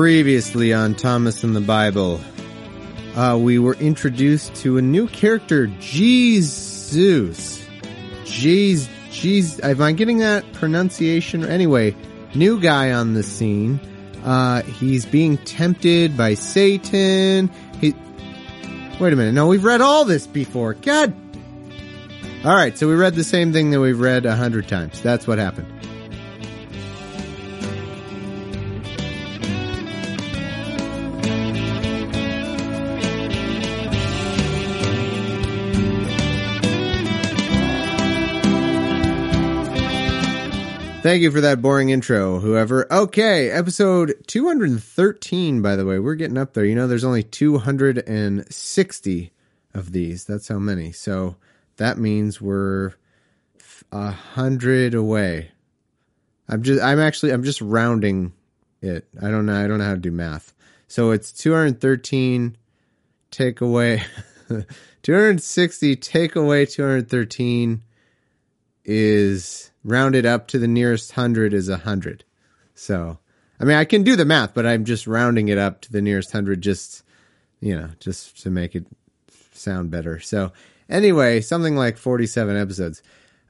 Previously on Thomas and the Bible, we were introduced to a new character, Jesus. Am I getting that pronunciation? Anyway, new guy on the scene. He's being tempted by Satan. Wait a minute. No, we've read all this before. God. Alright, so we read the same thing that we've read 100 times. That's what happened. Thank you for that boring intro, whoever. Okay, episode 213, by the way. We're getting up there. You know, there's only 260 of these. That's how many. So that means we're 100 away. I'm just rounding it. I don't know how to do math. So it's 213, take away 260, take away 213 is rounded up to the nearest 100 is 100. So, I mean, I can do the math, but I'm just rounding it up to the nearest 100 just to make it sound better. So, anyway, something like 47 episodes.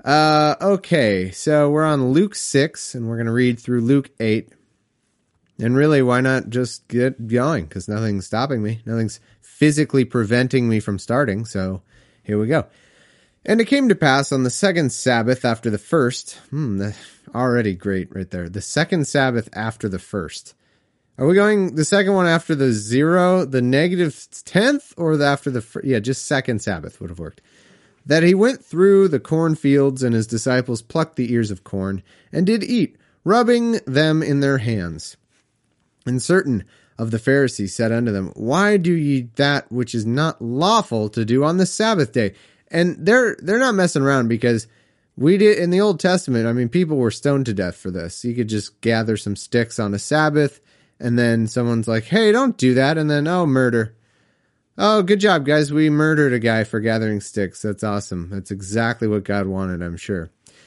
Okay, so we're on Luke 6, and we're going to read through Luke 8. And really, why not just get going? Because nothing's stopping me. Nothing's physically preventing me from starting. So, here we go. And it came to pass on the second Sabbath after the first. That's already great right there. The second Sabbath after the first. Are we going the second one after the 0, the negative 10th, or after the first? Yeah, just second Sabbath would have worked. That he went through the cornfields, and his disciples plucked the ears of corn, and did eat, rubbing them in their hands. And certain of the Pharisees said unto them, Why do ye that which is not lawful to do on the Sabbath day? And they're not messing around, because we did in the Old Testament. I mean, people were stoned to death for this. You could just gather some sticks on a Sabbath, and then someone's like, hey, don't do that. And then, murder. Oh, good job, guys. We murdered a guy for gathering sticks. That's awesome. That's exactly what God wanted, I'm sure.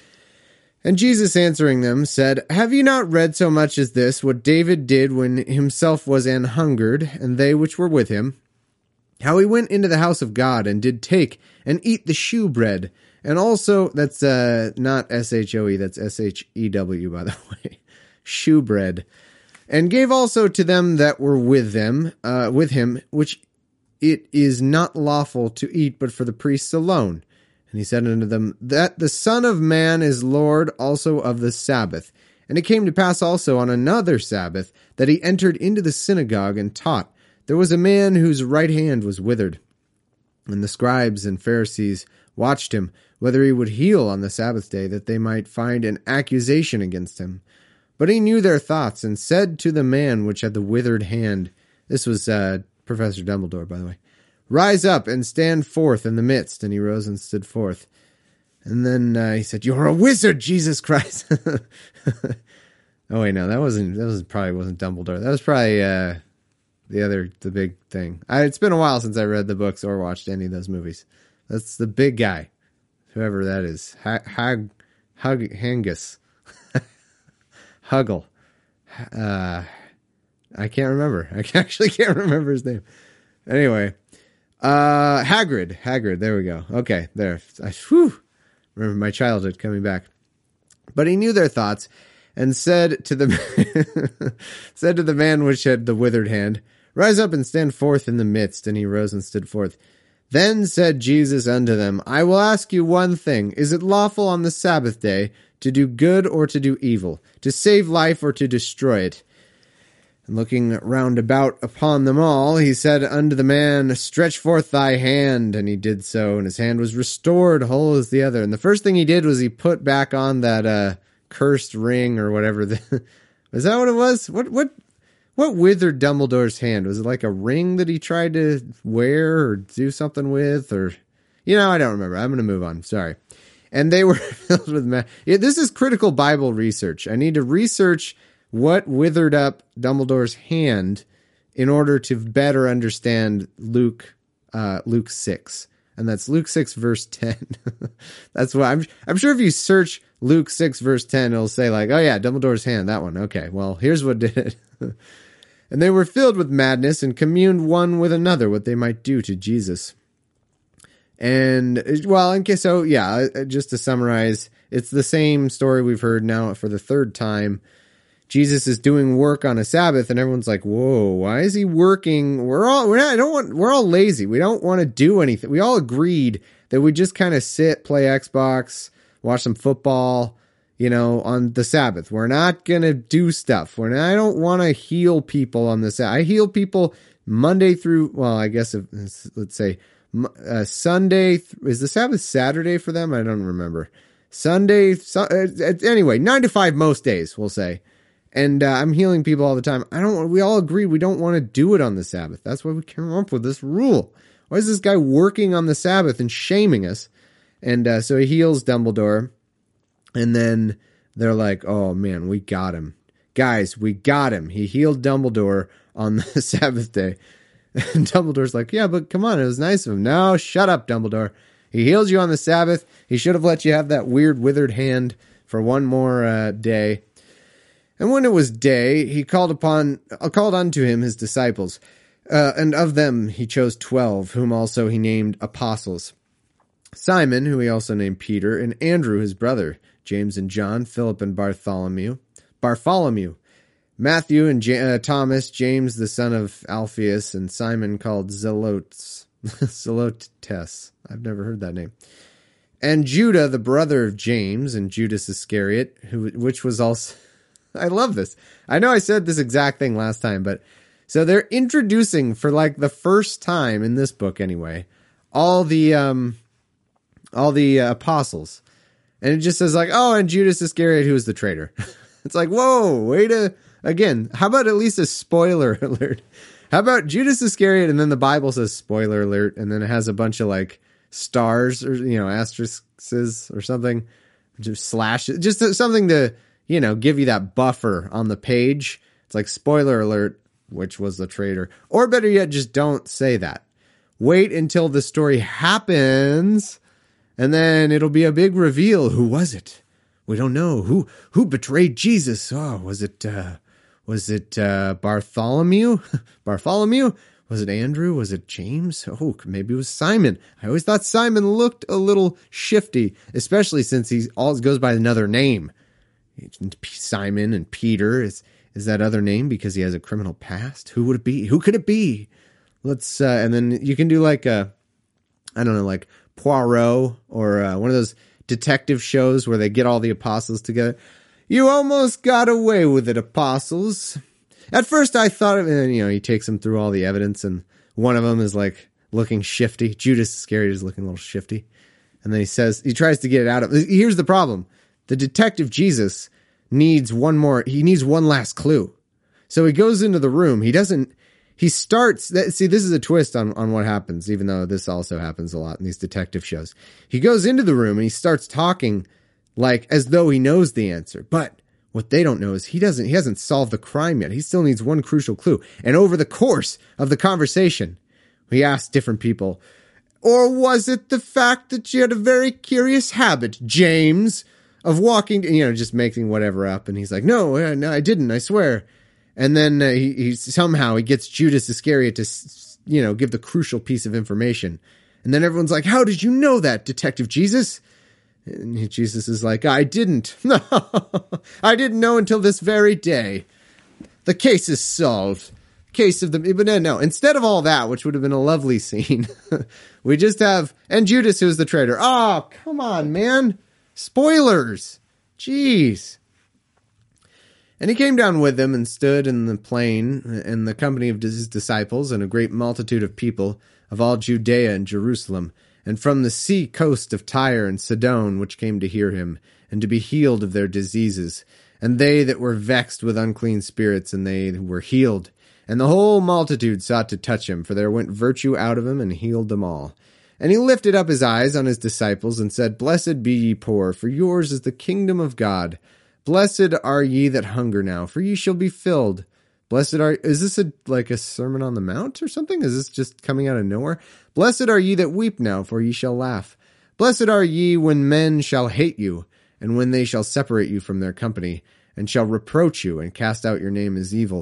And Jesus answering them said, Have ye not read so much as this, what David did when himself was an hungered, and they which were with him? How he went into the house of God, and did take and eat the shewbread. And also, that's not S-H-O-E, that's S-H-E-W, by the way. Shewbread. And gave also to them that were with him, which it is not lawful to eat, but for the priests alone. And he said unto them, That the Son of Man is Lord also of the Sabbath. And it came to pass also on another Sabbath, that he entered into the synagogue and taught. There was a man whose right hand was withered. And the scribes and Pharisees watched him, whether he would heal on the Sabbath day, that they might find an accusation against him. But he knew their thoughts, and said to the man which had the withered hand, this was Professor Dumbledore, by the way, Rise up and stand forth in the midst. And he rose and stood forth. And then he said, You're a wizard, Jesus Christ. Oh, wait, no, that probably wasn't Dumbledore. That was probably the big thing. It's been a while since I read the books or watched any of those movies. That's the big guy, whoever that is. Hangus. Huggle. I can't remember. I actually can't remember his name. Anyway, Hagrid. There we go. Okay, there. Remember my childhood coming back. But he knew their thoughts, and said to the man which had the withered hand, Rise up and stand forth in the midst. And he rose and stood forth. Then said Jesus unto them, I will ask you one thing. Is it lawful on the Sabbath day to do good or to do evil, to save life or to destroy it? And looking round about upon them all, he said unto the man, Stretch forth thy hand. And he did so, and his hand was restored whole as the other. And the first thing he did was he put back on that cursed ring or whatever. Is that what it was? What withered Dumbledore's hand? Was it like a ring that he tried to wear or do something with? Or, I don't remember. I'm going to move on. Sorry. And they were filled with this is critical Bible research. I need to research what withered up Dumbledore's hand in order to better understand Luke 6. And that's Luke 6, verse 10. That's why I'm sure if you search Luke 6, verse 10, it'll say like, oh yeah, Dumbledore's hand, that one. Okay, well, here's what did it. And they were filled with madness and communed one with another what they might do to Jesus. And, well, okay, so, yeah, just to summarize, it's the same story we've heard now for the third time. Jesus is doing work on a Sabbath, and everyone's like, whoa, why is he working? We're all lazy. We don't want to do anything. We all agreed that we just kind of sit, play Xbox, watch some football, on the Sabbath. We're not going to do stuff. I don't want to heal people on the Sabbath. I heal people Monday through, well, I guess, let's say, Sunday. Is the Sabbath Saturday for them? I don't remember. Sunday, anyway, 9 to 5 most days, we'll say. And I'm healing people all the time. We all agree we don't want to do it on the Sabbath. That's why we came up with this rule. Why is this guy working on the Sabbath and shaming us? And so he heals Dumbledore. And then they're like, oh man, we got him. Guys, we got him. He healed Dumbledore on the Sabbath day. And Dumbledore's like, yeah, but come on, it was nice of him. No, shut up, Dumbledore. He healed you on the Sabbath. He should have let you have that weird withered hand for one more day. And when it was day, he called unto him his disciples. And of them he chose 12, whom also he named apostles. Simon, who he also named Peter, and Andrew his brother, James and John, Philip and Bartholomew, Matthew and Thomas, James the son of Alphaeus, and Simon called Zelotes. I've never heard that name. And Judah, the brother of James, and Judas Iscariot, which was also... I love this. I know I said this exact thing last time, but... So they're introducing, for like the first time in this book anyway, all the apostles. And it just says like, oh, and Judas Iscariot, who is the traitor. It's like, whoa, again, how about at least a spoiler alert? How about Judas Iscariot, and then the Bible says spoiler alert, and then it has a bunch of like stars or, asterisks or something, just slashes, just something to, give you that buffer on the page. It's like spoiler alert, which was the traitor. Or better yet, just don't say that. Wait until the story happens, and then it'll be a big reveal. Who was it? We don't know. Who betrayed Jesus? Oh, was it Bartholomew? Bartholomew? Was it Andrew? Was it James? Oh, maybe it was Simon. I always thought Simon looked a little shifty, especially since he always goes by another name. Simon and Peter is that other name because he has a criminal past? Who would it be? Who could it be? Let's and then you can do like like Poirot or one of those detective shows where they get all the apostles together. You almost got away with it, apostles. At first I thought of it, he takes them through all the evidence, and one of them is like looking shifty. Judas Iscariot is looking a little shifty. And then he tries to get it out of, here's the problem. The detective Jesus needs one last clue. So he goes into the room. He starts, this is a twist on what happens, even though this also happens a lot in these detective shows. He goes into the room and he starts talking like as though he knows the answer. But what they don't know is he hasn't solved the crime yet. He still needs one crucial clue. And over the course of the conversation, he asks different people, or was it the fact that you had a very curious habit, James, of walking, just making whatever up? And he's like, no, I didn't, I swear. And then he somehow gets Judas Iscariot to, give the crucial piece of information. And then everyone's like, how did you know that, Detective Jesus? And Jesus is like, I didn't. I didn't know until this very day. The case is solved. But no, instead of all that, which would have been a lovely scene, we just have, and Judas, who's the traitor. Oh, come on, man. Spoilers. Jeez. And he came down with them and stood in the plain in the company of his disciples and a great multitude of people of all Judea and Jerusalem, and from the sea coast of Tyre and Sidon, which came to hear him, and to be healed of their diseases. And they that were vexed with unclean spirits, and they were healed. And the whole multitude sought to touch him, for there went virtue out of him, and healed them all. And he lifted up his eyes on his disciples, and said, Blessed be ye poor, for yours is the kingdom of God. Blessed are ye that hunger now, for ye shall be filled. Is this like a Sermon on the Mount or something? Is this just coming out of nowhere? Blessed are ye that weep now, for ye shall laugh. Blessed are ye when men shall hate you, and when they shall separate you from their company, and shall reproach you, and cast out your name as evil,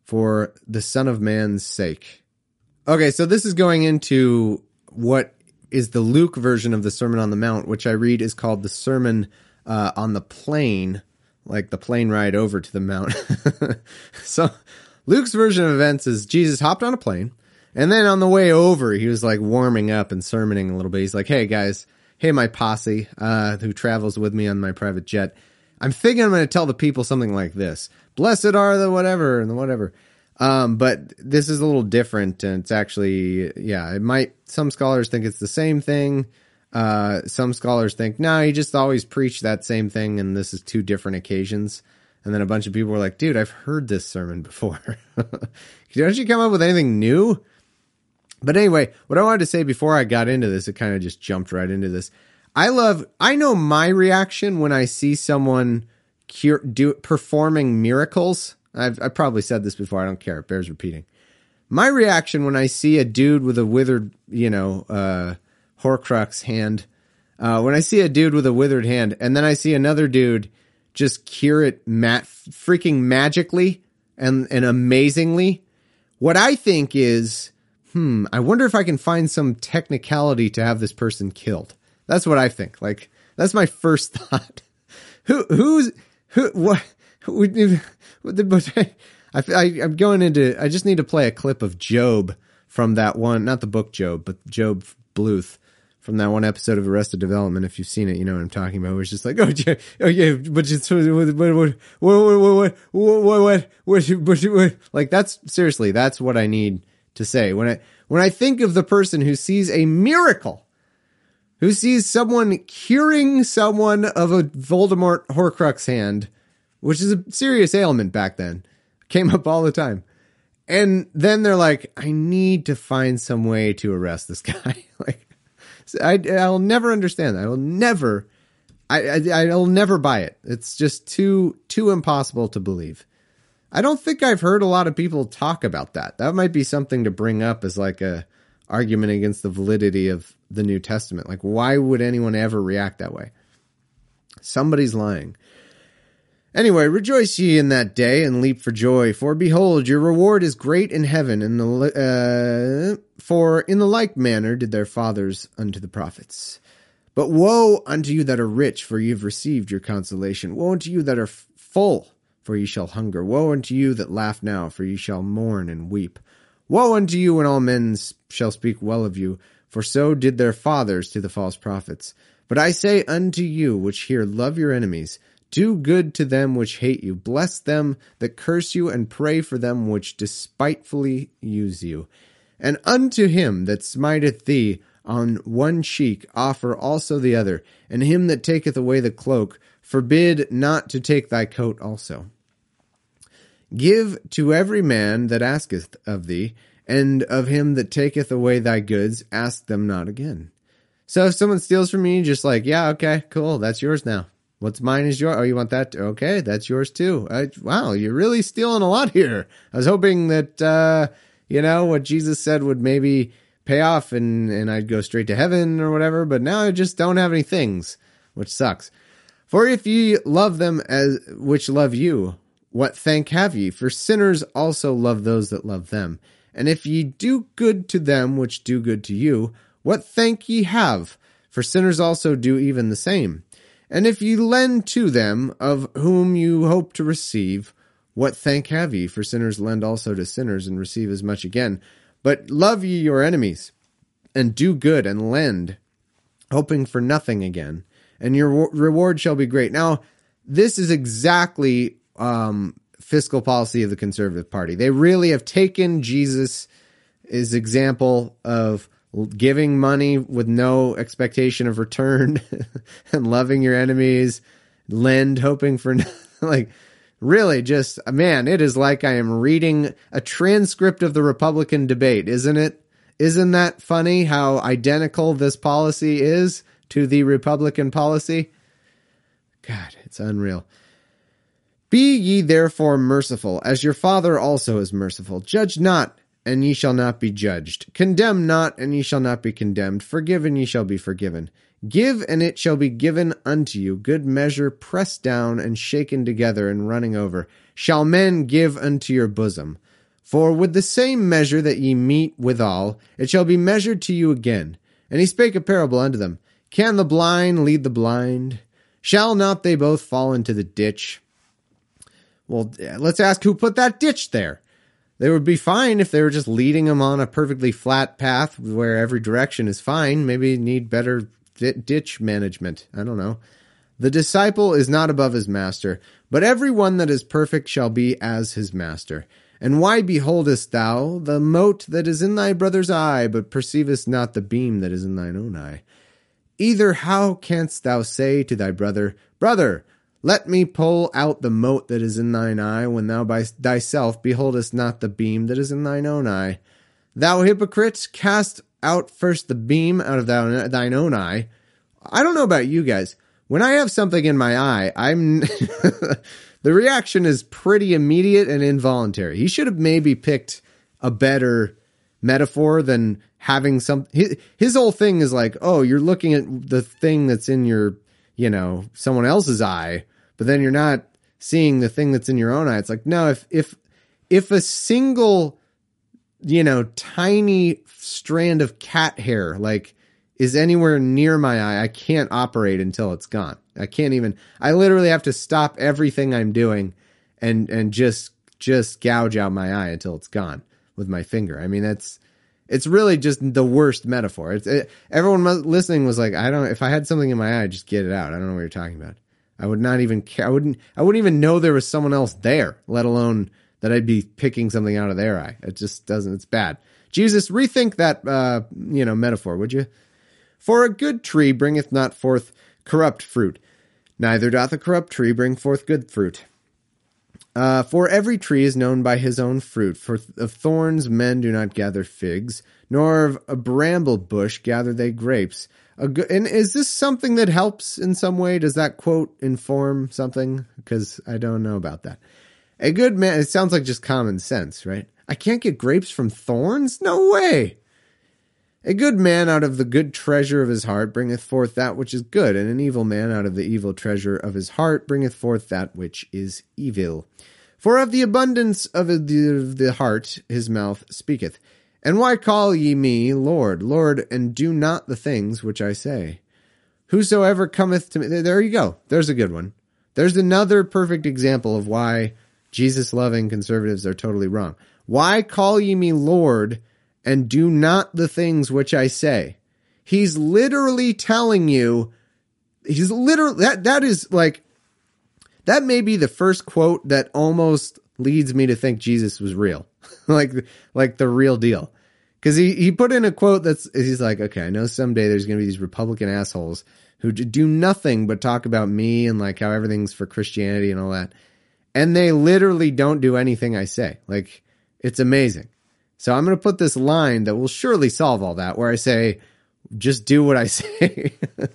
for the Son of Man's sake. Okay, so this is going into what is the Luke version of the Sermon on the Mount, which I read is called the Sermon on the Plain, like the plane ride over to the Mount. So Luke's version of events is Jesus hopped on a plane, and then on the way over, he was like warming up and sermoning a little bit. He's like, hey guys, hey my posse who travels with me on my private jet, I'm thinking I'm going to tell the people something like this. Blessed are the whatever and the whatever. But this is a little different, and it's actually, some scholars think it's the same thing. Some scholars think, no, he just always preached that same thing, and this is two different occasions. And then a bunch of people were like, dude, I've heard this sermon before. Don't you come up with anything new? But anyway, what I wanted to say before I got into this, it kind of just jumped right into this. I know my reaction when I see someone performing miracles. I've probably said this before. I don't care. It bears repeating. My reaction when I see a dude with a withered, Horcrux hand, when I see a dude with a withered hand, and then I see another dude just cure it freaking magically and amazingly, what I think is, I wonder if I can find some technicality to have this person killed. That's what I think. Like, that's my first thought. I'm going into, I just need to play a clip of Job from that one, not the book Job, but Job Bluth from that one episode of Arrested Development. If you've seen it, you know what I'm talking about. Where it's just like, but it's, what, like that's seriously, that's what I need to say. When I think of the person who sees a miracle, who sees someone curing someone of a Voldemort Horcrux hand, which is a serious ailment back then, came up all the time. And then they're like, I need to find some way to arrest this guy. Like, I'll never understand that. I'll never buy it. It's just too impossible to believe. I don't think I've heard a lot of people talk about that. That might be something to bring up as like a argument against the validity of the New Testament. Like, why would anyone ever react that way? Somebody's lying. Anyway, rejoice ye in that day and leap for joy, for behold, your reward is great in heaven, and for in the like manner did their fathers unto the prophets. But woe unto you that are rich, for ye have received your consolation. Woe unto you that are full, for ye shall hunger. Woe unto you that laugh now, for ye shall mourn and weep. Woe unto you when all men shall speak well of you, for so did their fathers to the false prophets. But I say unto you which hear, love your enemies, do good to them which hate you, bless them that curse you, and pray for them which despitefully use you. And unto him that smiteth thee on one cheek offer also the other, and him that taketh away the cloak forbid not to take thy coat also. Give to every man that asketh of thee, and of him that taketh away thy goods ask them not again. So if someone steals from you, just like, yeah, okay, cool, that's yours now. What's mine is yours. Oh, you want that? Okay, that's yours too. Wow, you're really stealing a lot here. I was hoping that, what Jesus said would maybe pay off and I'd go straight to heaven or whatever, but now I just don't have any things, which sucks. For if ye love them as which love you, what thank have ye? For sinners also love those that love them. And if ye do good to them which do good to you, what thank ye have? For sinners also do even the same. And if ye lend to them of whom you hope to receive, what thank have ye? For sinners lend also to sinners and receive as much again. But love ye your enemies, and do good and lend, hoping for nothing again, and your reward shall be great. Now, this is exactly fiscal policy of the Conservative Party. They really have taken Jesus' example of giving money with no expectation of return and loving your enemies, lend hoping for like really just, man, it is like I am reading a transcript of the Republican debate, isn't it? Isn't that funny how identical this policy is to the Republican policy? God, it's unreal. Be ye therefore merciful, as your Father also is merciful. Judge not, and ye shall not be judged. Condemn not, and ye shall not be condemned. Forgive, and ye shall be forgiven. Give, and it shall be given unto you. Good measure, pressed down, and shaken together, and running over, shall men give unto your bosom. For with the same measure that ye mete withal, it shall be measured to you again. And he spake a parable unto them. Can the blind lead the blind? Shall not they both fall into the ditch? Well, let's ask who put that ditch there. They would be fine if they were just leading them on a perfectly flat path where every direction is fine. Maybe need better ditch management. I don't know. The disciple is not above his master, but every one that is perfect shall be as his master. And why beholdest thou the mote that is in thy brother's eye, but perceivest not the beam that is in thine own eye? Either how canst thou say to thy brother, Brother, let me pull out the mote that is in thine eye, when thou by thyself beholdest not the beam that is in thine own eye? Thou hypocrite, cast out first the beam out of thine own eye. I don't know about you guys. When I have something in my eye, the reaction is pretty immediate and involuntary. He should have maybe picked a better metaphor than having some. His whole thing is like, oh, you're looking at the thing that's in your, someone else's eye, but then you're not seeing the thing that's in your own eye. It's like, no, if a single, tiny strand of cat hair, is anywhere near my eye, I can't operate until it's gone. I literally have to stop everything I'm doing and just gouge out my eye until it's gone with my finger. I mean, it's really just the worst metaphor. Everyone listening was like, if I had something in my eye, just get it out. I don't know what you're talking about. I would not even care. I wouldn't even know there was someone else there, let alone that I'd be picking something out of their eye. It just doesn't, it's bad. Jesus, rethink that, metaphor, would you? For a good tree bringeth not forth corrupt fruit, neither doth a corrupt tree bring forth good fruit. For every tree is known by his own fruit. For of thorns men do not gather figs, nor of a bramble bush gather they grapes. And is this something that helps in some way? Does that quote inform something? Because I don't know about that. A good man, it sounds like just common sense, right? I can't get grapes from thorns? No way! A good man out of the good treasure of his heart bringeth forth that which is good, and an evil man out of the evil treasure of his heart bringeth forth that which is evil. For of the abundance of the heart his mouth speaketh. And why call ye me Lord, Lord, and do not the things which I say? Whosoever cometh to me... There you go. There's a good one. There's another perfect example of why Jesus-loving conservatives are totally wrong. Why call ye me Lord, and do not the things which I say? He's literally telling you, that is like, that may be the first quote that almost leads me to think Jesus was real. like the real deal. Because he put in a quote he's like, okay, I know someday there's going to be these Republican assholes who do nothing but talk about me and like how everything's for Christianity and all that. And they literally don't do anything I say. Like, it's amazing. So I'm going to put this line that will surely solve all that, where I say, just do what I say.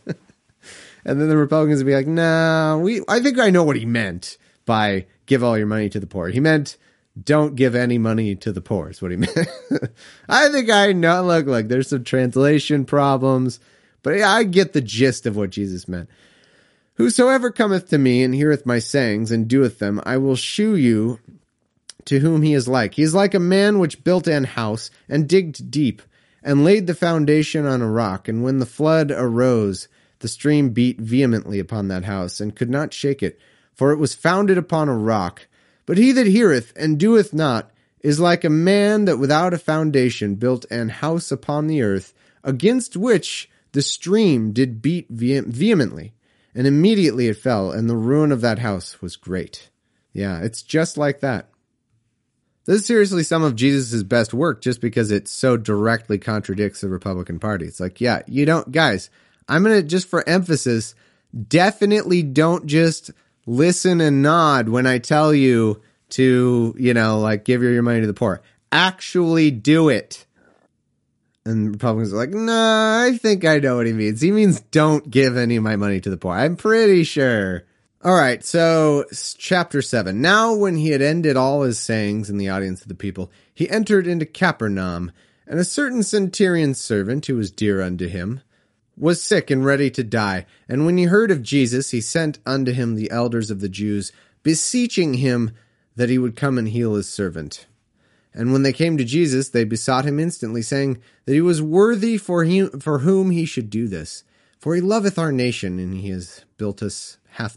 And then the Republicans will be like, no, I think I know what he meant by give all your money to the poor. He meant don't give any money to the poor is what he meant. I think I know. Look, there's some translation problems, but yeah, I get the gist of what Jesus meant. Whosoever cometh to me and heareth my sayings and doeth them, I will shew you to whom he is like. He is like a man which built an house and digged deep and laid the foundation on a rock. And when the flood arose, the stream beat vehemently upon that house and could not shake it, for it was founded upon a rock. But he that heareth and doeth not is like a man that without a foundation built an house upon the earth, against which the stream did beat vehemently. And immediately it fell, and the ruin of that house was great. Yeah, it's just like that. This is seriously some of Jesus' best work just because it so directly contradicts the Republican Party. It's like, yeah, you don't, guys, I'm going to, just for emphasis, definitely don't just listen and nod when I tell you to, give your money to the poor. Actually do it. And Republicans are like, no, I think I know what he means. He means don't give any of my money to the poor. I'm pretty sure. All right, so chapter 7. Now when he had ended all his sayings in the audience of the people, he entered into Capernaum, and a certain centurion's servant, who was dear unto him, was sick and ready to die. And when he heard of Jesus, he sent unto him the elders of the Jews, beseeching him that he would come and heal his servant. And when they came to Jesus, they besought him instantly, saying that he was worthy for whom he should do this. For he loveth our nation, and he hath built us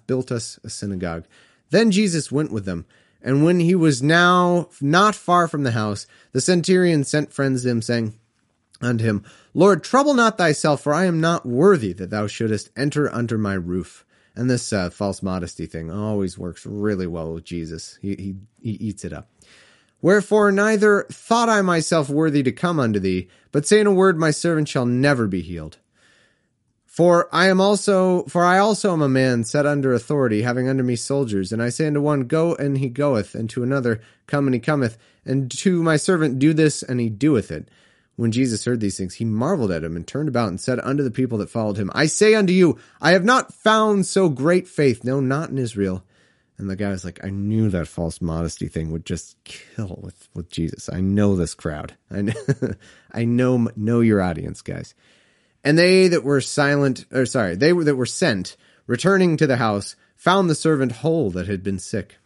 a synagogue. Then Jesus went with them. And when he was now not far from the house, the centurion sent friends to him, saying unto him, Lord, trouble not thyself, for I am not worthy that thou shouldest enter under my roof. And this false modesty thing always works really well with Jesus. He eats it up. Wherefore neither thought I myself worthy to come unto thee, but say in a word, my servant shall never be healed. For I also am a man set under authority, having under me soldiers, and I say unto one, Go, and he goeth, and to another, Come, and he cometh, and to my servant, Do this, and he doeth it. When Jesus heard these things, he marveled at him, and turned about, and said unto the people that followed him, I say unto you, I have not found so great faith, no, not in Israel. And the guy was like, I knew that false modesty thing would just kill with Jesus. I know this crowd. I know your audience, guys. And they that were that were sent, returning to the house, found the servant whole that had been sick.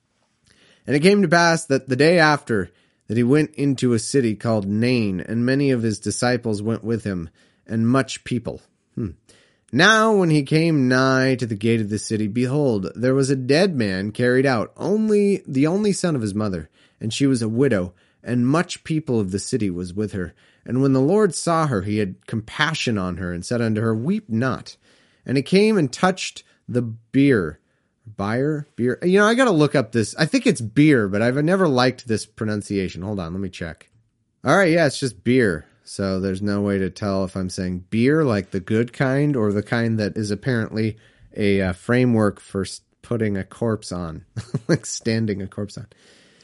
And it came to pass that the day after, that he went into a city called Nain, and many of his disciples went with him, and much people. Now when he came nigh to the gate of the city, behold, there was a dead man carried out, the only son of his mother, and she was a widow, and much people of the city was with her. And when the Lord saw her, he had compassion on her, and said unto her, Weep not. And he came and touched the bier. Beer? You know, I gotta look up this. I think it's beer, but I've never liked this pronunciation. Hold on, let me check. All right, yeah, it's just beer. So there's no way to tell if I'm saying beer, like the good kind, or the kind that is apparently a framework for putting a corpse on, like standing a corpse on.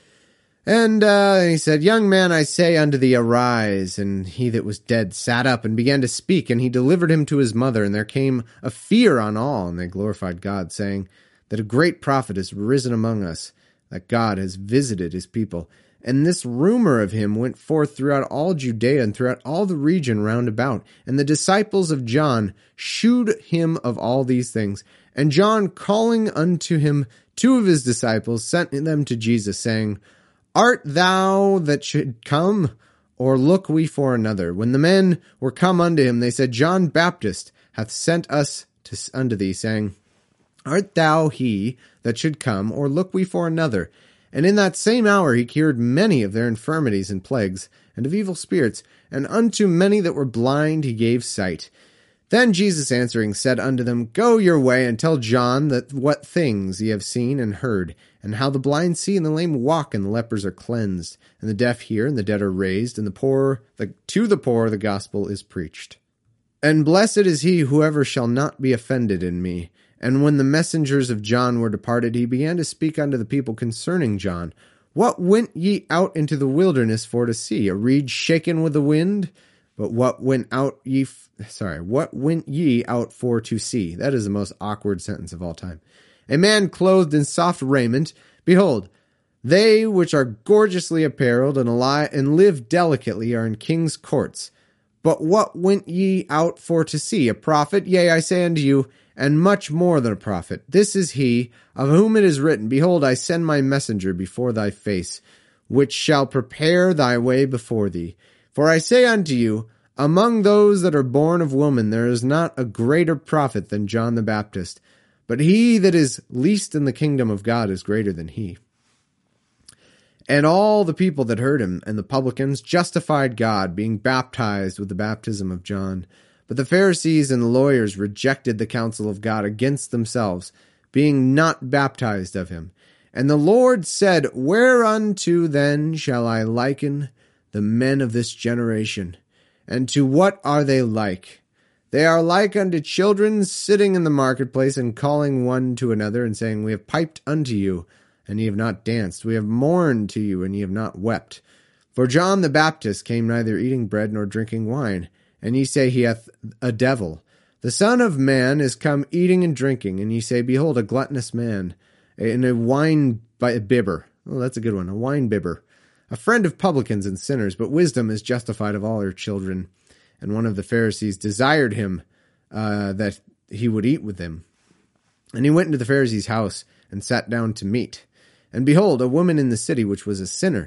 And he said, Young man, I say unto thee, arise. And he that was dead sat up and began to speak, and he delivered him to his mother. And there came a fear on all, and they glorified God, saying that a great prophet is risen among us, that God has visited his people. And this rumor of him went forth throughout all Judea and throughout all the region round about. And the disciples of John shewed him of all these things. And John, calling unto him 2 of his disciples, sent them to Jesus, saying, Art thou that should come, or look we for another? When the men were come unto him, they said, John Baptist hath sent us unto thee, saying, Art thou he that should come, or look we for another? And in that same hour he cured many of their infirmities and plagues, and of evil spirits, and unto many that were blind he gave sight. Then Jesus answering said unto them, Go your way, and tell John that what things ye have seen and heard, and how the blind see, and the lame walk, and the lepers are cleansed, and the deaf hear, and the dead are raised, and to the poor the gospel is preached. And blessed is he whoever shall not be offended in me. And when the messengers of John were departed, he began to speak unto the people concerning John. What went ye out into the wilderness for to see? A reed shaken with the wind? But what went ye out for to see? That is the most awkward sentence of all time. A man clothed in soft raiment. Behold, they which are gorgeously apparelled and live delicately are in king's courts. But what went ye out for to see? A prophet? Yea, I say unto you, and much more than a prophet. This is he, of whom it is written, Behold, I send my messenger before thy face, which shall prepare thy way before thee. For I say unto you, among those that are born of woman there is not a greater prophet than John the Baptist, but he that is least in the kingdom of God is greater than he. And all the people that heard him, and the publicans, justified God, being baptized with the baptism of John. But the Pharisees and the lawyers rejected the counsel of God against themselves, being not baptized of him. And the Lord said, Whereunto then shall I liken the men of this generation? And to what are they like? They are like unto children sitting in the marketplace, and calling one to another, and saying, We have piped unto you, and ye have not danced. We have mourned to you, and ye have not wept. For John the Baptist came neither eating bread nor drinking wine, and ye say he hath a devil. The Son of Man is come eating and drinking, and ye say, Behold, a gluttonous man, and a wine bibber. Oh, that's a good one, a wine bibber. A friend of publicans and sinners, but wisdom is justified of all her children. And one of the Pharisees desired him that he would eat with him. And he went into the Pharisee's house, and sat down to meat. And behold, a woman in the city, which was a sinner,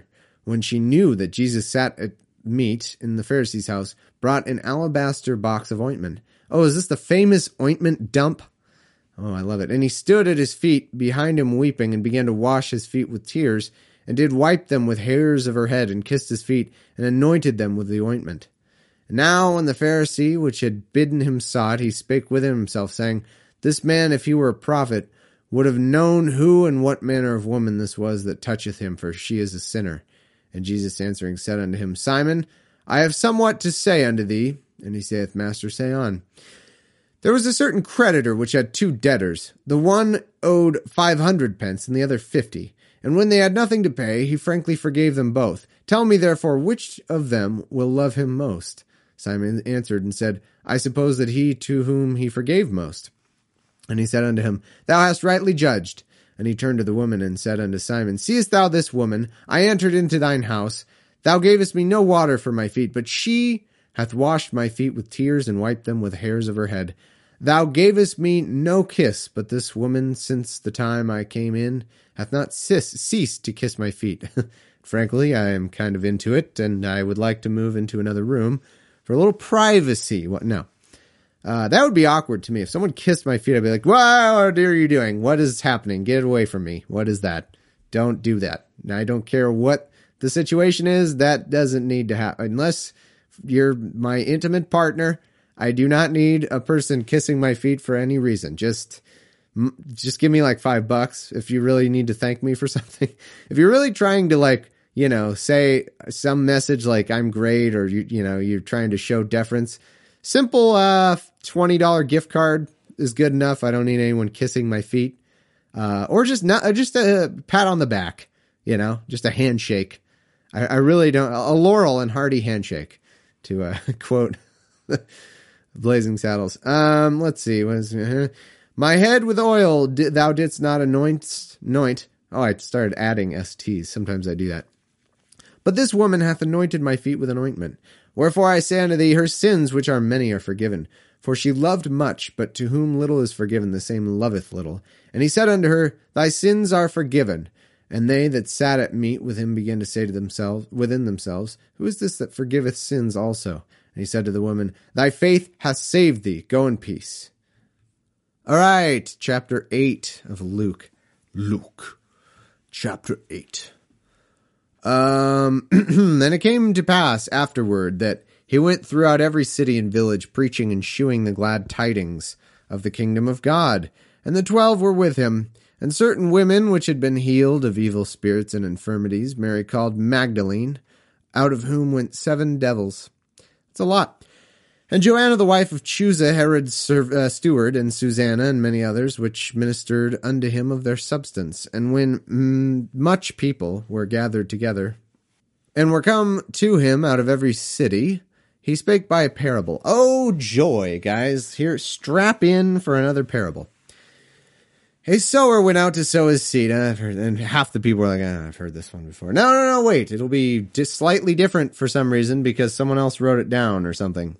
when she knew that Jesus sat at meat in the Pharisee's house, brought an alabaster box of ointment. Oh, is this the famous ointment dump? Oh, I love it. And he stood at his feet behind him weeping, and began to wash his feet with tears, and did wipe them with hairs of her head, and kissed his feet, and anointed them with the ointment. And now when the Pharisee which had bidden him saw it, he spake within himself, saying, This man, if he were a prophet, would have known who and what manner of woman this was that toucheth him, for she is a sinner. And Jesus answering said unto him, Simon, I have somewhat to say unto thee. And he saith, Master, say on. There was a certain creditor which had 2 debtors. The one owed 500 pence, and the other 50. And when they had nothing to pay, he frankly forgave them both. Tell me therefore, which of them will love him most? Simon answered and said, I suppose that he to whom he forgave most. And he said unto him, Thou hast rightly judged. And he turned to the woman and said unto Simon, Seest thou this woman? I entered into thine house. Thou gavest me no water for my feet, but she hath washed my feet with tears, and wiped them with hairs of her head. Thou gavest me no kiss, but this woman, since the time I came in, hath not ceased to kiss my feet. Frankly, I am kind of into it, and I would like to move into another room for a little privacy. What? No. That would be awkward to me. If someone kissed my feet, I'd be like, what are you doing? What is happening? Get it away from me. What is that? Don't do that. I don't care what the situation is. That doesn't need to happen. Unless you're my intimate partner, I do not need a person kissing my feet for any reason. Just give me like $5 if you really need to thank me for something. If you're really trying to say some message like I'm great, or you're trying to show deference, simple $20 gift card is good enough. I don't need anyone kissing my feet, or just a pat on the back. Just a handshake. I really don't. A Laurel and Hardy handshake, to quote Blazing Saddles. Let's see. My head with oil thou didst not anoint. Oh, I started adding STs. Sometimes I do that. But this woman hath anointed my feet with an ointment. Wherefore I say unto thee, her sins, which are many, are forgiven. For she loved much, but to whom little is forgiven, the same loveth little. And he said unto her, Thy sins are forgiven. And they that sat at meat with him began to say to themselves, within themselves, Who is this that forgiveth sins also? And he said to the woman, Thy faith hath saved thee. Go in peace. All right, chapter 8 of Luke. Luke, chapter 8. Then it came to pass afterward that he went throughout every city and village, preaching and shewing the glad tidings of the kingdom of God. And the 12 were with him, and certain women which had been healed of evil spirits and infirmities, Mary called Magdalene, out of whom went 7 devils. It's a lot. And Joanna, the wife of Chusa, Herod's steward, and Susanna, and many others, which ministered unto him of their substance. And when much people were gathered together, and were come to him out of every city, he spake by a parable. Oh, joy, guys. Here, strap in for another parable. A sower went out to sow his seed. And half the people were like, I've heard this one before. No, wait. It'll be just slightly different for some reason because someone else wrote it down or something.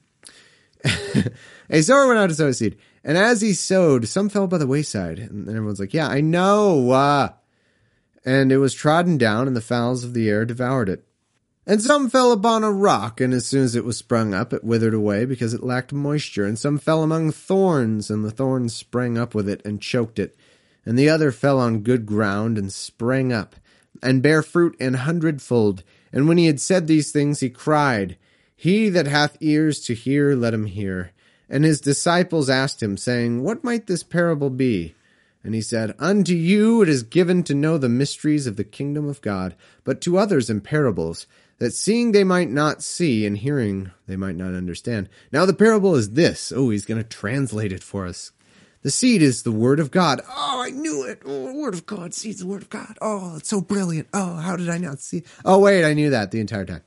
A sower went out to sow his seed, and as he sowed, some fell by the wayside, and everyone's like, yeah, I know, and it was trodden down, and the fowls of the air devoured it. And some fell upon a rock, and as soon as it was sprung up, it withered away, because it lacked moisture. And some fell among thorns, and the thorns sprang up with it, and choked it. And the other fell on good ground, and sprang up, and bare fruit 100-fold. And when he had said these things, he cried, He that hath ears to hear, let him hear. And his disciples asked him, saying, What might this parable be? And he said, Unto you it is given to know the mysteries of the kingdom of God, but to others in parables, that seeing they might not see, and hearing they might not understand. Now the parable is this. Oh, he's going to translate it for us. The seed is the word of God. Oh, I knew it. Oh, the word of God. Seed's the word of God. Oh, it's so brilliant. Oh, how did I not see? Oh, wait, I knew that the entire time.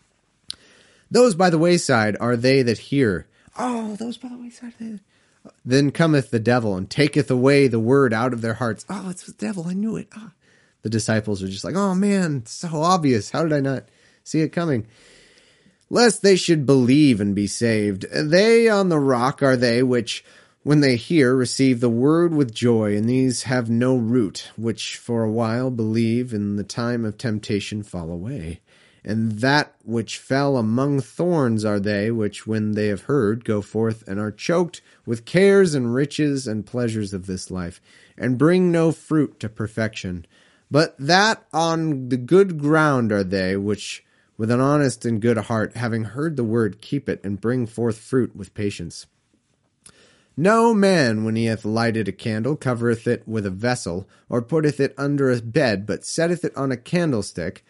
Those by the wayside are they that hear. Oh, those by the wayside. Then cometh the devil and taketh away the word out of their hearts. Oh, it's the devil. I knew it. Oh. The disciples are just like, oh man, it's so obvious. How did I not see it coming? Lest they should believe and be saved. They on the rock are they which, when they hear, receive the word with joy, and these have no root, which for a while believe, in the time of temptation fall away. And that which fell among thorns are they, which when they have heard, go forth and are choked with cares and riches and pleasures of this life, and bring no fruit to perfection. But that on the good ground are they, which with an honest and good heart, having heard the word, keep it, and bring forth fruit with patience. No man, when he hath lighted a candle, covereth it with a vessel, or putteth it under a bed, but setteth it on a candlestick,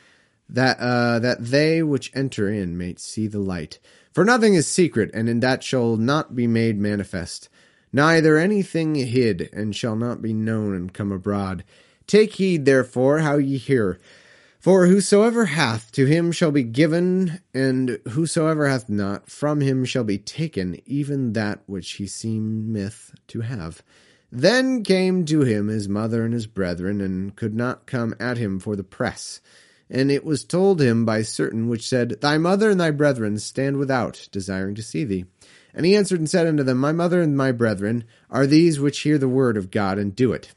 that they which enter in may see the light. For nothing is secret, and in that shall not be made manifest, neither anything hid, and shall not be known and come abroad. Take heed, therefore, how ye hear. For whosoever hath, to him shall be given, and whosoever hath not, from him shall be taken, even that which he seemeth to have. Then came to him his mother and his brethren, and could not come at him for the press. And it was told him by certain which said, Thy mother and thy brethren stand without, desiring to see thee. And he answered and said unto them, My mother and my brethren are these which hear the word of God and do it.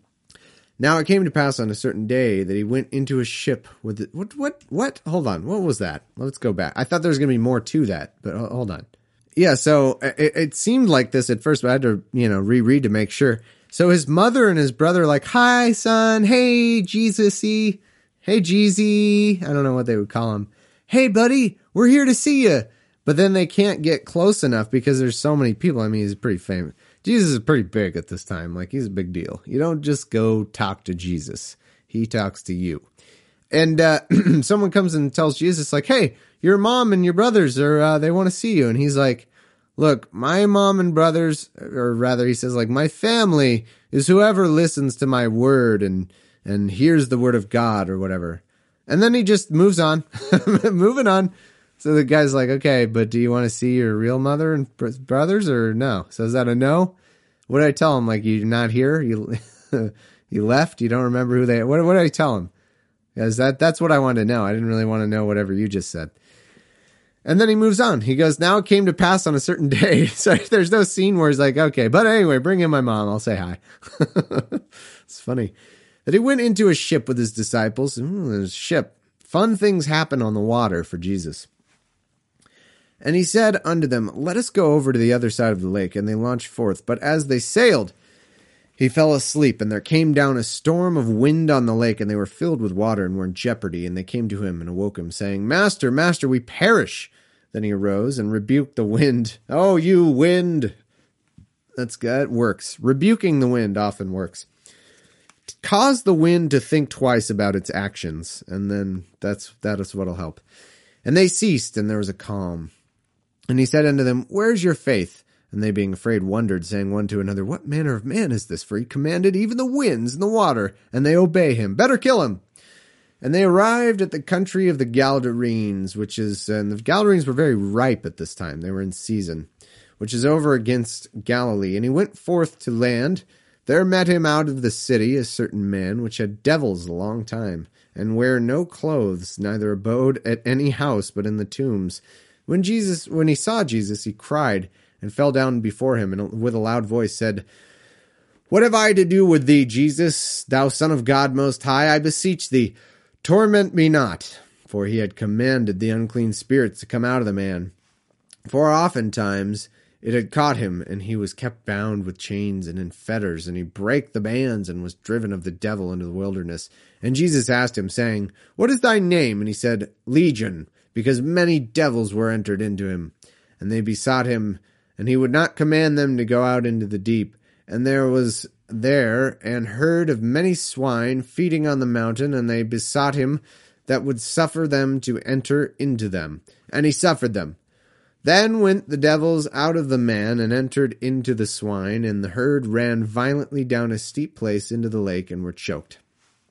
Now it came to pass on a certain day that he went into a ship with the, what? Hold on. What was that? Let's go back. I thought there was going to be more to that, but hold on. Yeah, so it seemed like this at first, but I had to, reread to make sure. So his mother and his brother are like, Hi, son. Hey, Jesus-y. Hey, Jeezy. I don't know what they would call him. Hey, buddy, we're here to see you. But then they can't get close enough because there's so many people. I mean, he's pretty famous. Jesus is pretty big at this time. Like, he's a big deal. You don't just go talk to Jesus. He talks to you. And someone comes and tells Jesus, like, hey, your mom and your brothers are, they want to see you. And he's like, look, my mom and brothers, or rather he says, like, my family is whoever listens to my word and hears the word of God or whatever. And then he just moves on, moving on. So the guy's like, okay, but do you want to see your real mother and brothers or no? So is that a no? What did I tell him? Like, you're not here? You left? You don't remember who they are? What did I tell him? Because that's what I wanted to know. I didn't really want to know whatever you just said. And then he moves on. He goes, now it came to pass on a certain day. So there's no scene where he's like, okay, but anyway, bring in my mom. I'll say hi. It's funny. That he went into a ship with his disciples. There's a ship. Fun things happen on the water for Jesus. And he said unto them, Let us go over to the other side of the lake. And they launched forth. But as they sailed, he fell asleep. And there came down a storm of wind on the lake, and they were filled with water and were in jeopardy. And they came to him and awoke him, saying, Master, Master, we perish. Then he arose and rebuked the wind. Oh, you wind. That's good. It works. Rebuking the wind often works. Cause the wind to think twice about its actions, and then that is what'll help. And they ceased, and there was a calm. And he said unto them, Where's your faith? And they being afraid wondered, saying one to another, What manner of man is this? For he commanded even the winds and the water, and they obey him. Better kill him. And they arrived at the country of the Gadarenes, and the Gadarenes were very ripe at this time. They were in season, which is over against Galilee. And he went forth to land. There met him out of the city a certain man, which had devils a long time, and wear no clothes, neither abode at any house, but in the tombs. When he saw Jesus, he cried, and fell down before him, and with a loud voice said, What have I to do with thee, Jesus, thou Son of God Most High? I beseech thee, torment me not. For he had commanded the unclean spirits to come out of the man. For oftentimes it had caught him, and he was kept bound with chains and in fetters, and he brake the bands, and was driven of the devil into the wilderness. And Jesus asked him, saying, What is thy name? And he said, Legion, because many devils were entered into him. And they besought him, and he would not command them to go out into the deep. And there was there an herd of many swine feeding on the mountain, and they besought him that would suffer them to enter into them. And he suffered them. Then went the devils out of the man, and entered into the swine, and the herd ran violently down a steep place into the lake, and were choked.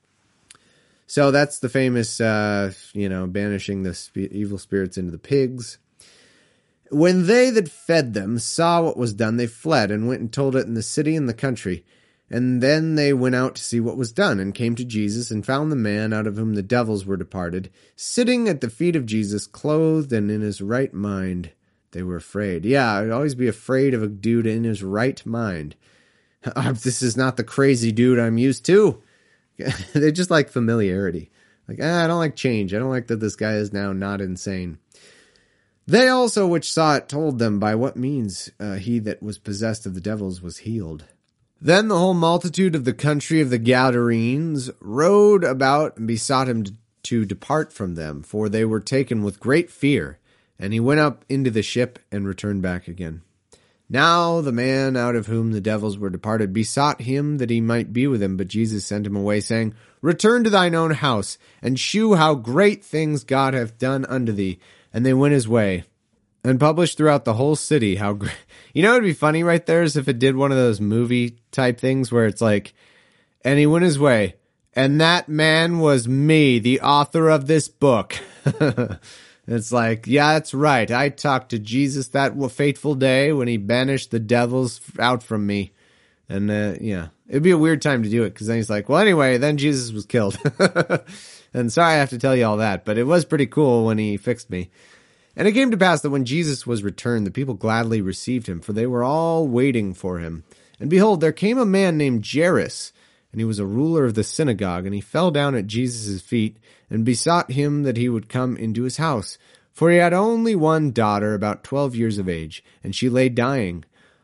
So that's the famous, banishing the evil spirits into the pigs. When they that fed them saw what was done, they fled, and went and told it in the city and the country. And then they went out to see what was done, and came to Jesus, and found the man out of whom the devils were departed, sitting at the feet of Jesus, clothed and in his right mind. They were afraid. Yeah, I'd always be afraid of a dude in his right mind. This is not the crazy dude I'm used to. They just like familiarity. Like, I don't like change. I don't like that this guy is now not insane. They also, which saw it, told them by what means he that was possessed of the devils was healed. Then the whole multitude of the country of the Gadarenes rode about and besought him to depart from them, for they were taken with great fear. And he went up into the ship and returned back again. Now the man out of whom the devils were departed besought him that he might be with him, but Jesus sent him away, saying, Return to thine own house, and shew how great things God hath done unto thee. And they went his way, and published throughout the whole city how great... You know what would be funny right there is if it did one of those movie type things where it's like, and he went his way, and that man was me, the author of this book. It's like, yeah, that's right. I talked to Jesus that fateful day when he banished the devils out from me. And, yeah, it'd be a weird time to do it because then he's like, well, anyway, then Jesus was killed. And sorry I have to tell you all that, but it was pretty cool when he fixed me. And it came to pass that when Jesus was returned, the people gladly received him, for they were all waiting for him. And behold, there came a man named Jairus, and he was a ruler of the synagogue, and he fell down at Jesus' feet, and besought him that he would come into his house. For he had only one daughter, about 12 years of age, and she lay a-dying.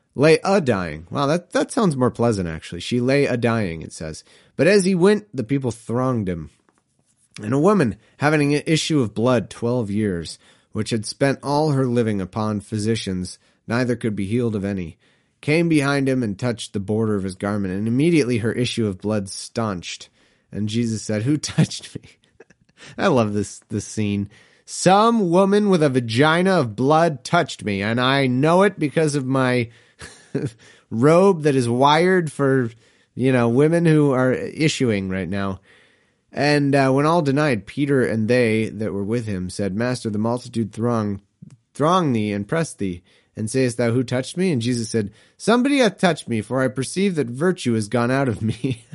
Wow, that sounds more pleasant, actually. She lay a-dying, it says. But as he went, the people thronged him. And a woman, having an issue of blood 12 years, which had spent all her living upon physicians, neither could be healed of any, came behind him and touched the border of his garment, and immediately her issue of blood staunched. And Jesus said, Who touched me? I love this scene. Some woman with a vagina of blood touched me, and I know it because of my robe that is wired for, women who are issuing right now. And when all denied, Peter and they that were with him said, Master, the multitude throng thee and press thee. And sayest thou, Who touched me? And Jesus said, Somebody hath touched me, for I perceive that virtue is gone out of me.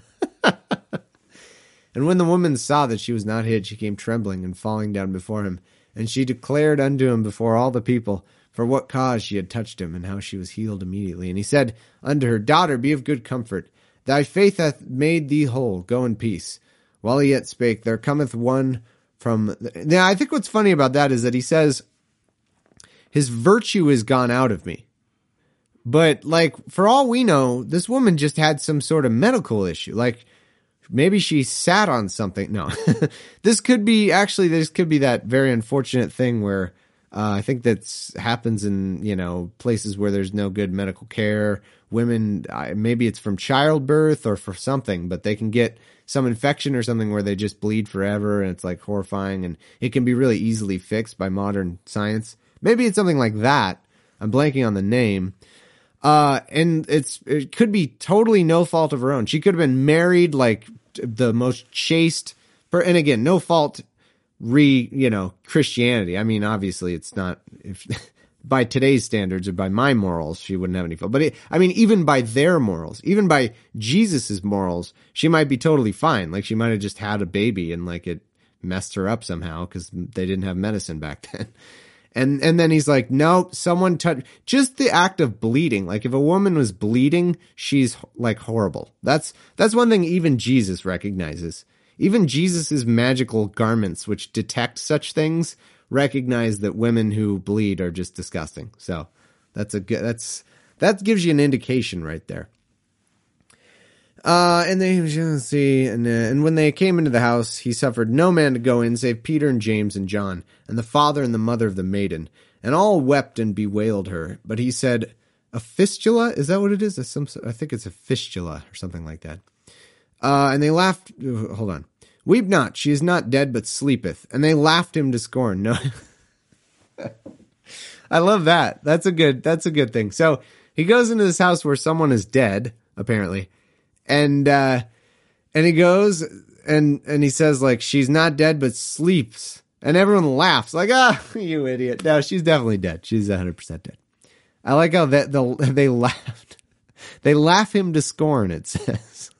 And when the woman saw that she was not hid, she came trembling and falling down before him. And she declared unto him before all the people for what cause she had touched him, and how she was healed immediately. And he said unto her, Daughter, be of good comfort. Thy faith hath made thee whole. Go in peace. While he yet spake, there cometh one from... Now, I think what's funny about that is that he says, his virtue is gone out of me. But, for all we know, this woman just had some sort of medical issue. Maybe she sat on something. No. This could be that very unfortunate thing where I think that happens in, places where there's no good medical care. Women, maybe it's from childbirth or for something, but they can get some infection or something where they just bleed forever and it's horrifying, and it can be really easily fixed by modern science. Maybe it's something like that. I'm blanking on the name. And it could be totally no fault of her own. She could have been married the most chaste, and again, no fault Christianity. I mean, obviously it's not, if by today's standards or by my morals, she wouldn't have any fault. But even by their morals, even by Jesus's morals, she might be totally fine. She might have just had a baby and it messed her up somehow because they didn't have medicine back then. And then he's like, no, someone touched, just the act of bleeding. If a woman was bleeding, she's horrible. That's one thing even Jesus recognizes. Even Jesus's magical garments, which detect such things, recognize that women who bleed are just disgusting. So that gives you an indication right there. And when they came into the house, he suffered no man to go in save Peter and James and John, and the father and the mother of the maiden. And all wept and bewailed her. But he said, a fistula? Is that what it is? I think it's a fistula or something like that. And they laughed. Hold on. Weep not. She is not dead, but sleepeth. And they laughed him to scorn. No. I love that. That's a good thing. So he goes into this house where someone is dead, apparently. And he goes and he says she's not dead, but sleeps. And everyone laughs you idiot. No, she's definitely dead. She's 100% dead. I like how they laughed. They laugh him to scorn, it says.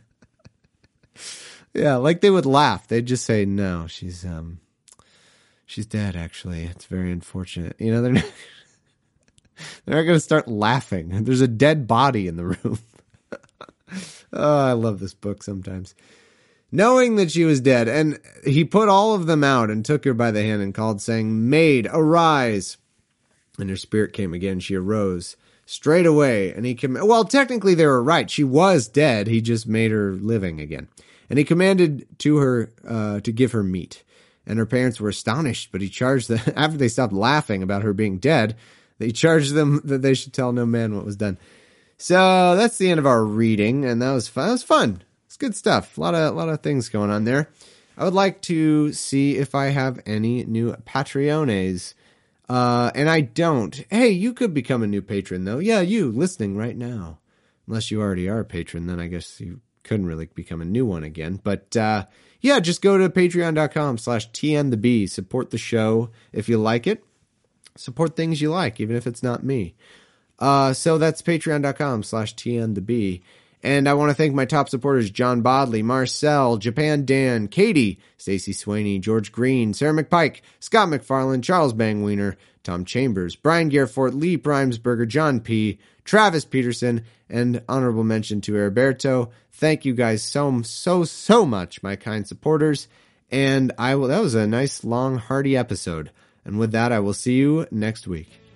Yeah, they would laugh. They'd just say, no, she's dead, actually. It's very unfortunate. They're not going to start laughing. There's a dead body in the room. Oh, I love this book sometimes. knowing that she was dead. And he put all of them out and took her by the hand and called, saying, "Maid, arise." And her spirit came again. She arose straight away. And well, technically they were right. She was dead. He just made her living again. And he commanded to her to give her meat. And her parents were astonished, but he charged them, after they stopped laughing about her being dead, they charged them that they should tell no man what was done. So that's the end of our reading, and that was fun. It was fun. It's good stuff. A lot of things going on there. I would like to see if I have any new Patreones. And I don't. Hey, you could become a new patron, though. Yeah, you, listening right now. Unless you already are a patron, then I guess you couldn't really become a new one again. But, yeah, just go to patreon.com/TNTheBee. Support the show if you like it. Support things you like, even if it's not me. So that's patreon.com/TNTheBee. And I want to thank my top supporters, John Bodley, Marcel, Japan Dan, Katie, Stacey Swaney, George Green, Sarah McPike, Scott McFarland, Charles Bangwiener, Tom Chambers, Brian Garefort, Lee Primesberger, John P., Travis Peterson, and honorable mention to Heriberto. Thank you guys so much, my kind supporters. And that was a nice, long, hearty episode. And with that, I will see you next week.